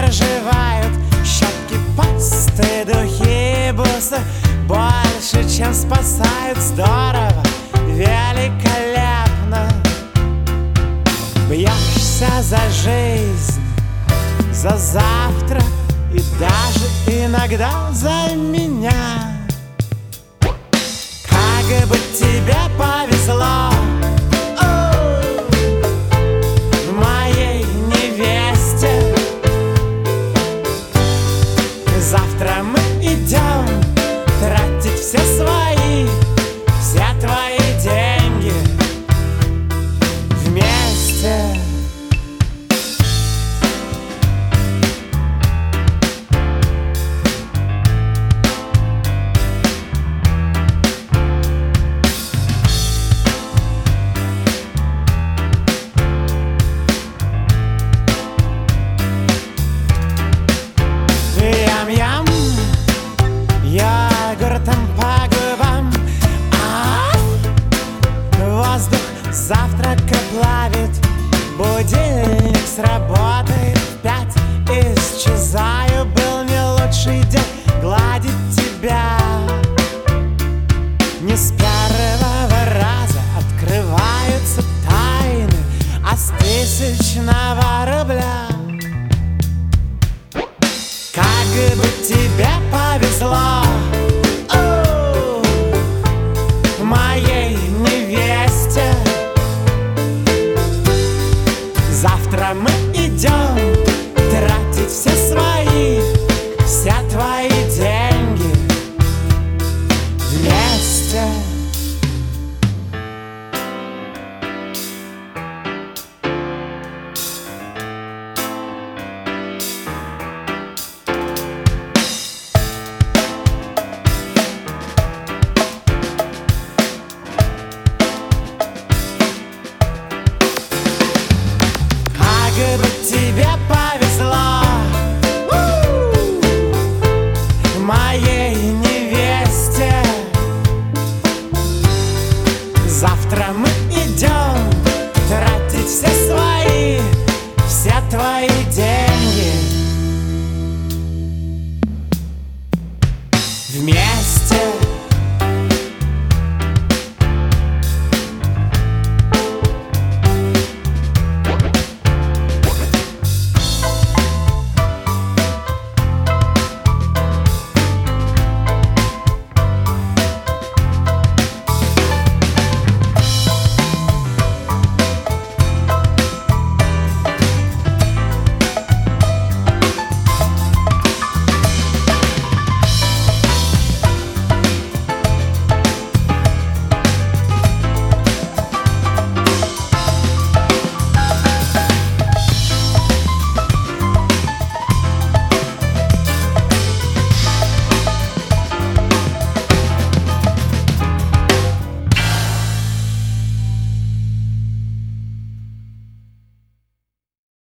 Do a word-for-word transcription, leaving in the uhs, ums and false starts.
проживают. Щетки, пасты, духи, бусы больше, чем спасают. Здорово, великолепно. Бьешься за жизнь, за завтра и даже иногда за меня. Как бы тебе повезло, о, моей невесте. Завтра мы идем тратить все свои, все твои деньги вместе. Ям-ям, йогуртом по губам, а воздух завтрака плавит. Будильник сработает в пять. Исчезаю, был не лучший день гладить тебя. Не с первого раза открываются тайны, а с тысячного рубля. Как бы тебе повезло, о, моей невесте. Завтра мы идем тратить все свои, все твои деньги вместе. Как бы тебе повезло, у, моей невесте. Завтра мы идем тратить все свои, все твои деньги вместе.